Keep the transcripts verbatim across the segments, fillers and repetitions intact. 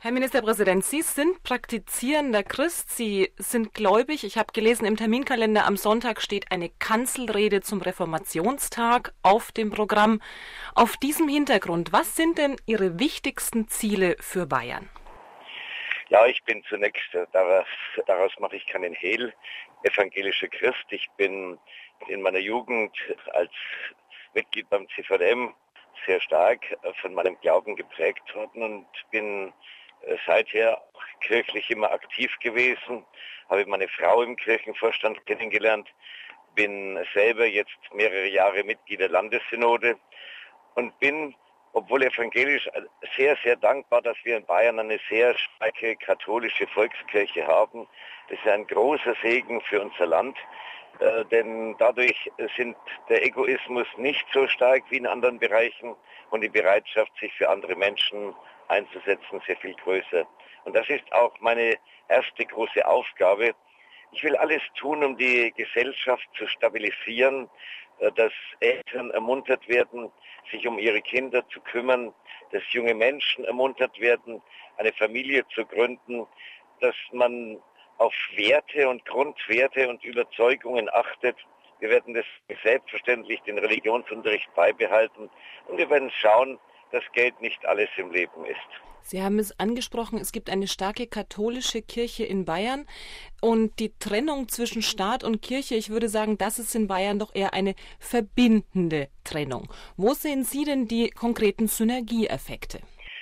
Herr Ministerpräsident, Sie sind praktizierender Christ, Sie sind gläubig. Ich habe gelesen, im Terminkalender am Sonntag steht eine Kanzelrede zum Reformationstag auf dem Programm. Auf diesem Hintergrund, was sind denn Ihre wichtigsten Ziele für Bayern? Ja, ich bin zunächst, äh, daraus, daraus mache ich keinen Hehl, evangelischer Christ. Ich bin in meiner Jugend als Mitglied beim C V M sehr stark äh, von meinem Glauben geprägt worden und bin äh, seither auch kirchlich immer aktiv gewesen, habe meine Frau im Kirchenvorstand kennengelernt, bin selber jetzt mehrere Jahre Mitglied der Landessynode und bin, obwohl evangelisch, sehr, sehr dankbar, dass wir in Bayern eine sehr starke katholische Volkskirche haben. Das ist ein großer Segen für unser Land, äh, denn dadurch sind der Egoismus nicht so stark wie in anderen Bereichen und die Bereitschaft, sich für andere Menschen einzusetzen, sehr viel größer. Und das ist auch meine erste große Aufgabe. Ich will alles tun, um die Gesellschaft zu stabilisieren, dass Eltern ermuntert werden, sich um ihre Kinder zu kümmern, dass junge Menschen ermuntert werden, eine Familie zu gründen, dass man auf Werte und Grundwerte und Überzeugungen achtet. Wir werden das selbstverständlich den Religionsunterricht beibehalten und wir werden schauen, dass Geld nicht alles im Leben ist. Sie haben es angesprochen, es gibt eine starke katholische Kirche in Bayern und die Trennung zwischen Staat und Kirche, ich würde sagen, das ist in Bayern doch eher eine verbindende Trennung. Wo sehen Sie denn die konkreten Synergieeffekte?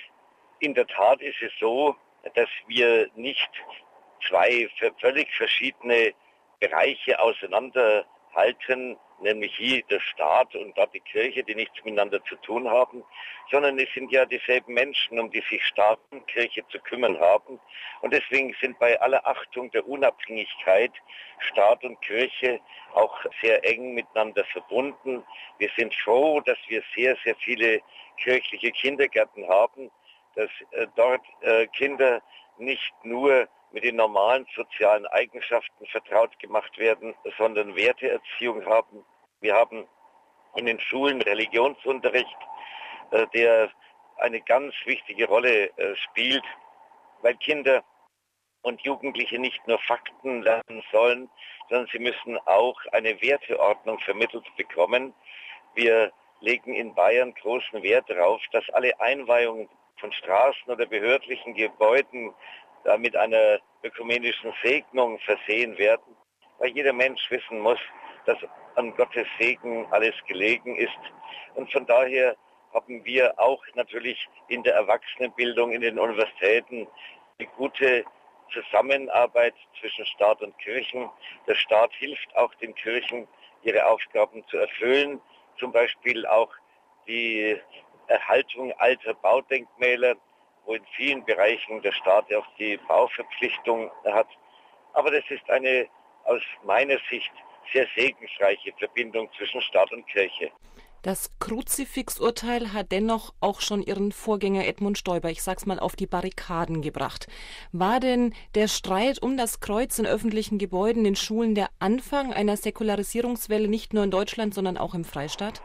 In der Tat ist es so, dass wir nicht zwei völlig verschiedene Bereiche auseinanderhalten, nämlich hier der Staat und dort die Kirche, die nichts miteinander zu tun haben, sondern es sind ja dieselben Menschen, um die sich Staat und Kirche zu kümmern haben. Und deswegen sind bei aller Achtung der Unabhängigkeit Staat und Kirche auch sehr eng miteinander verbunden. Wir sind froh, dass wir sehr, sehr viele kirchliche Kindergärten haben, dass äh, dort äh, Kinder nicht nur mit den normalen sozialen Eigenschaften vertraut gemacht werden, sondern Werteerziehung haben. Wir haben in den Schulen Religionsunterricht, äh, der eine ganz wichtige Rolle äh, spielt, weil Kinder und Jugendliche nicht nur Fakten lernen sollen, sondern sie müssen auch eine Werteordnung vermittelt bekommen. Wir legen in Bayern großen Wert darauf, dass alle Einweihungen von Straßen oder behördlichen Gebäuden da mit einer ökumenischen Segnung versehen werden, weil jeder Mensch wissen muss, dass an Gottes Segen alles gelegen ist. Und von daher haben wir auch natürlich in der Erwachsenenbildung in den Universitäten eine gute Zusammenarbeit zwischen Staat und Kirchen. Der Staat hilft auch den Kirchen, ihre Aufgaben zu erfüllen, zum Beispiel auch die Erhaltung alter Baudenkmäler, wo in vielen Bereichen der Staat auch die Bauverpflichtung hat. Aber das ist eine aus meiner Sicht sehr segensreiche Verbindung zwischen Staat und Kirche. Das Kruzifixurteil hat dennoch auch schon Ihren Vorgänger Edmund Stoiber, ich sag's mal, auf die Barrikaden gebracht. War denn der Streit um das Kreuz in öffentlichen Gebäuden, in Schulen der Anfang einer Säkularisierungswelle nicht nur in Deutschland, sondern auch im Freistaat?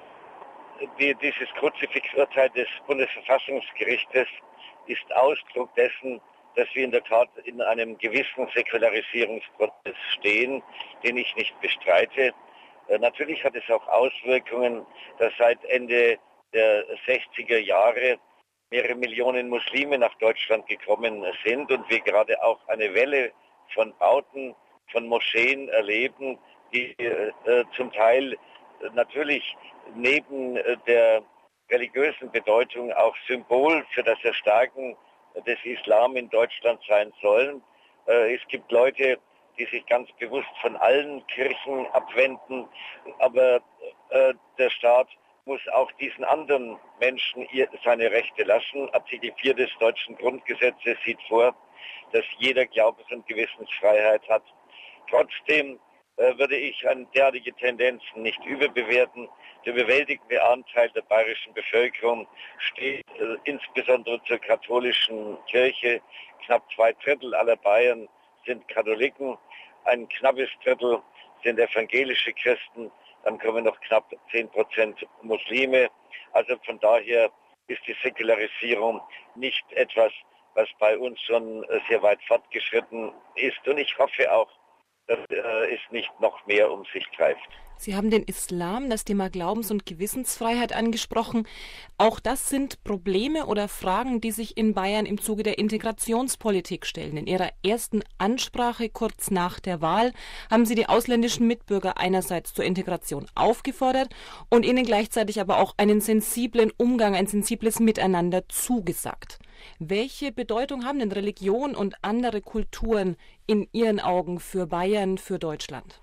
Die, dieses Kruzifixurteil des Bundesverfassungsgerichtes ist Ausdruck dessen, dass wir in der Tat in einem gewissen Säkularisierungsprozess stehen, den ich nicht bestreite. Äh, natürlich hat es auch Auswirkungen, dass seit Ende der sechziger Jahre mehrere Millionen Muslime nach Deutschland gekommen sind und wir gerade auch eine Welle von Bauten, von Moscheen erleben, die äh, zum Teil äh, natürlich neben äh, der religiösen Bedeutung auch Symbol für das Erstarken des Islam in Deutschland sein sollen. Äh, es gibt Leute, die sich ganz bewusst von allen Kirchen abwenden, aber äh, der Staat muss auch diesen anderen Menschen ihr, seine Rechte lassen. Artikel vier des deutschen Grundgesetzes sieht vor, dass jeder Glaubens- und Gewissensfreiheit hat. Trotzdem äh, würde ich an derartige Tendenzen nicht überbewerten. Der überwältigende Anteil der bayerischen Bevölkerung steht äh, insbesondere zur katholischen Kirche. Knapp zwei Drittel aller Bayern sind Katholiken, ein knappes Drittel sind evangelische Christen, dann kommen noch knapp zehn Prozent Muslime. Also von daher ist die Säkularisierung nicht etwas, was bei uns schon sehr weit fortgeschritten ist. Und ich hoffe auch, dass äh, es nicht noch mehr um sich greift. Sie haben den Islam, das Thema Glaubens- und Gewissensfreiheit angesprochen. Auch das sind Probleme oder Fragen, die sich in Bayern im Zuge der Integrationspolitik stellen. In Ihrer ersten Ansprache kurz nach der Wahl haben Sie die ausländischen Mitbürger einerseits zur Integration aufgefordert und ihnen gleichzeitig aber auch einen sensiblen Umgang, ein sensibles Miteinander zugesagt. Welche Bedeutung haben denn Religion und andere Kulturen in Ihren Augen für Bayern, für Deutschland?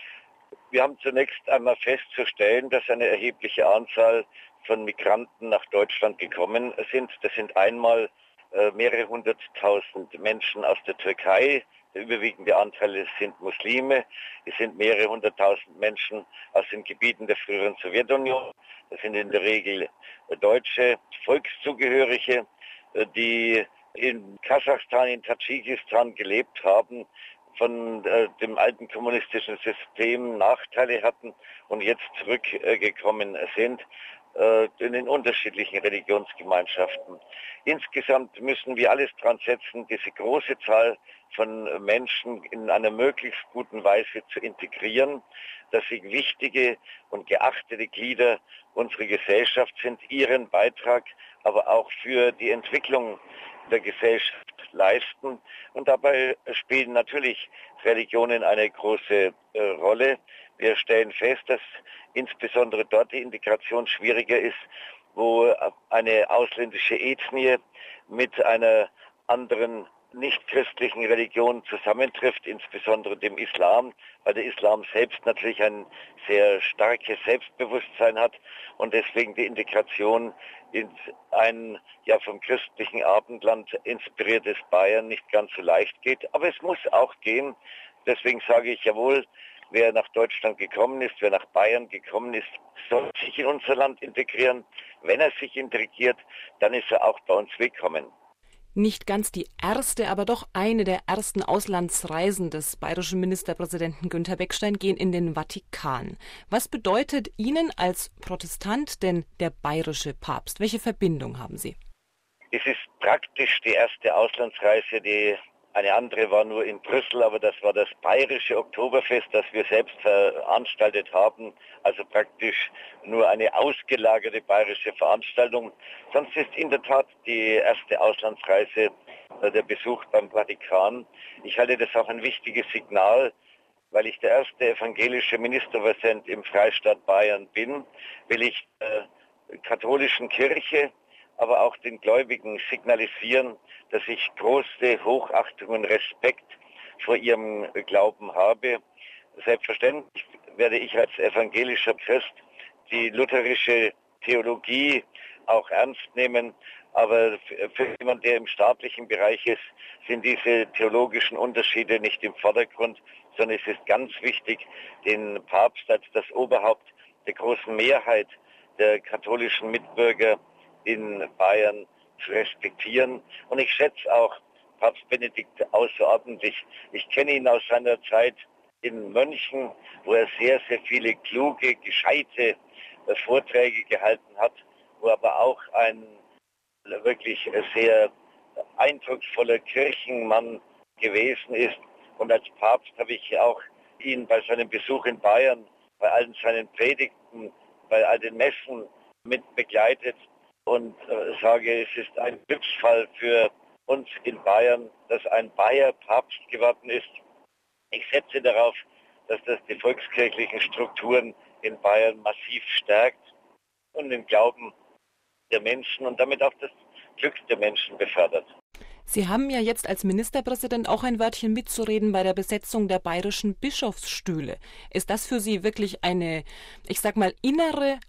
Wir haben zunächst einmal festzustellen, dass eine erhebliche Anzahl von Migranten nach Deutschland gekommen sind. Das sind einmal äh, mehrere hunderttausend Menschen aus der Türkei. Der überwiegende Anteil sind Muslime. Es sind mehrere hunderttausend Menschen aus den Gebieten der früheren Sowjetunion. Das sind in der Regel äh, deutsche Volkszugehörige, äh, die in Kasachstan, in Tadschikistan gelebt haben, von äh, dem alten kommunistischen System Nachteile hatten und jetzt zurückgekommen äh, sind äh, in den unterschiedlichen Religionsgemeinschaften. Insgesamt müssen wir alles dran setzen, diese große Zahl von Menschen in einer möglichst guten Weise zu integrieren, dass sie wichtige und geachtete Glieder unserer Gesellschaft sind, ihren Beitrag aber auch für die Entwicklung der Gesellschaft leisten. Und dabei spielen natürlich Religionen eine große äh, Rolle. Wir stellen fest, dass insbesondere dort die Integration schwieriger ist, wo eine ausländische Ethnie mit einer anderen nicht-christlichen Religion zusammentrifft, insbesondere dem Islam, weil der Islam selbst natürlich ein sehr starkes Selbstbewusstsein hat und deswegen die Integration in ein ja vom christlichen Abendland inspiriertes Bayern nicht ganz so leicht geht. Aber es muss auch gehen. Deswegen sage ich jawohl, wer nach Deutschland gekommen ist, wer nach Bayern gekommen ist, soll sich in unser Land integrieren. Wenn er sich integriert, dann ist er auch bei uns willkommen. Nicht ganz die erste, aber doch eine der ersten Auslandsreisen des bayerischen Ministerpräsidenten Günther Beckstein gehen in den Vatikan. Was bedeutet Ihnen als Protestant denn der bayerische Papst? Welche Verbindung haben Sie? Es ist praktisch die erste Auslandsreise, die eine andere war nur in Brüssel, aber das war das bayerische Oktoberfest, das wir selbst veranstaltet haben, also praktisch nur eine ausgelagerte bayerische Veranstaltung. Sonst ist in der Tat die erste Auslandsreise der Besuch beim Vatikan. Ich halte das auch ein wichtiges Signal, weil ich der erste evangelische Ministerpräsident im Freistaat Bayern bin, will ich der katholischen Kirche, aber auch den Gläubigen signalisieren, dass ich große Hochachtung und Respekt vor ihrem Glauben habe. Selbstverständlich werde ich als evangelischer Christ die lutherische Theologie auch ernst nehmen, aber für jemanden, der im staatlichen Bereich ist, sind diese theologischen Unterschiede nicht im Vordergrund, sondern es ist ganz wichtig, den Papst als das Oberhaupt der großen Mehrheit der katholischen Mitbürger in Bayern zu respektieren. Und ich schätze auch Papst Benedikt außerordentlich. Ich kenne ihn aus seiner Zeit in München, wo er sehr, sehr viele kluge, gescheite äh, Vorträge gehalten hat, wo aber auch ein wirklich sehr eindrucksvoller Kirchenmann gewesen ist. Und als Papst habe ich auch ihn bei seinem Besuch in Bayern, bei allen seinen Predigten, bei all den Messen mit begleitet und äh, sage, es ist ein Glücksfall für uns in Bayern, dass ein Bayer Papst geworden ist. Ich setze darauf, dass das die volkskirchlichen Strukturen in Bayern massiv stärkt und den Glauben der Menschen und damit auch das Glück der Menschen befördert. Sie haben ja jetzt als Ministerpräsident auch ein Wörtchen mitzureden bei der Besetzung der bayerischen Bischofsstühle. Ist das für Sie wirklich eine, ich sag mal, innere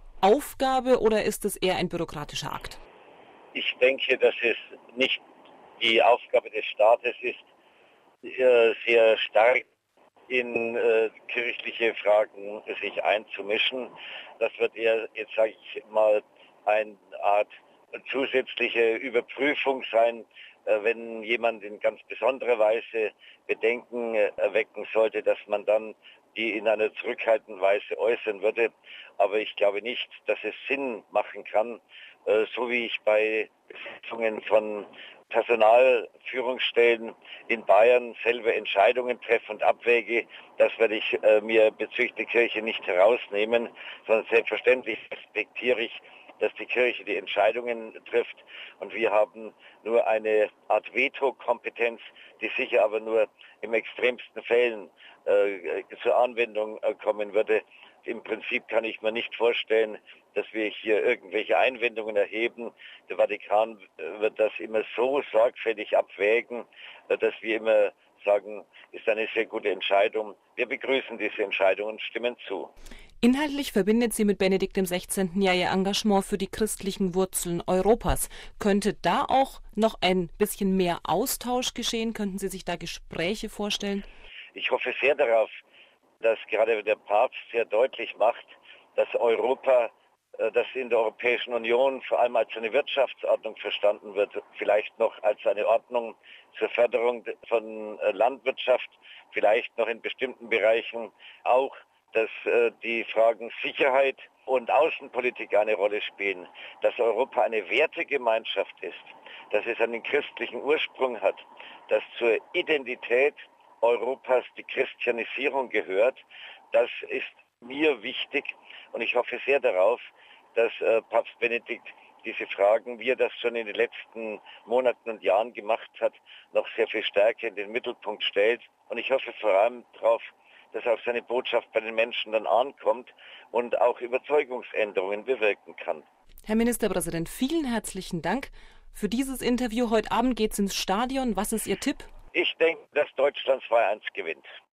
Aufgabe oder ist es eher ein bürokratischer Akt? Ich denke, dass es nicht die Aufgabe des Staates ist, sehr stark in äh, kirchliche Fragen sich einzumischen. Das wird eher, jetzt sage ich mal, eine Art zusätzliche Überprüfung sein, äh, wenn jemand in ganz besonderer Weise Bedenken äh, erwecken sollte, dass man dann die in einer zurückhaltenden Weise äußern würde. Aber ich glaube nicht, dass es Sinn machen kann, äh, so wie ich bei Besetzungen von Personalführungsstellen in Bayern selber Entscheidungen treffen und abwäge, das werde ich äh, mir bezüglich der Kirche nicht herausnehmen, sondern selbstverständlich respektiere ich, dass die Kirche die Entscheidungen trifft und wir haben nur eine Art Veto-Kompetenz, die sicher aber nur im extremsten Fällen äh, zur Anwendung äh, kommen würde. Im Prinzip kann ich mir nicht vorstellen, dass wir hier irgendwelche Einwendungen erheben. Der Vatikan wird das immer so sorgfältig abwägen, dass wir immer sagen, ist eine sehr gute Entscheidung. Wir begrüßen diese Entscheidung und stimmen zu. Inhaltlich verbindet sie mit Benedikt dem Sechzehnten ja ihr Engagement für die christlichen Wurzeln Europas. Könnte da auch noch ein bisschen mehr Austausch geschehen? Könnten Sie sich da Gespräche vorstellen? Ich hoffe sehr darauf, dass gerade der Papst sehr deutlich macht, dass Europa, das in der Europäischen Union vor allem als eine Wirtschaftsordnung verstanden wird, vielleicht noch als eine Ordnung zur Förderung von Landwirtschaft, vielleicht noch in bestimmten Bereichen auch, dass die Fragen Sicherheit und Außenpolitik eine Rolle spielen, dass Europa eine Wertegemeinschaft ist, dass es einen christlichen Ursprung hat, dass zur Identität Europas die Christianisierung gehört. Das ist mir wichtig und ich hoffe sehr darauf, dass äh, Papst Benedikt diese Fragen, wie er das schon in den letzten Monaten und Jahren gemacht hat, noch sehr viel stärker in den Mittelpunkt stellt. Und ich hoffe vor allem darauf, dass auch seine Botschaft bei den Menschen dann ankommt und auch Überzeugungsänderungen bewirken kann. Herr Ministerpräsident, vielen herzlichen Dank für dieses Interview. Heute Abend geht's ins Stadion. Was ist Ihr Tipp? Ich denke, dass Deutschland zwei eins gewinnt.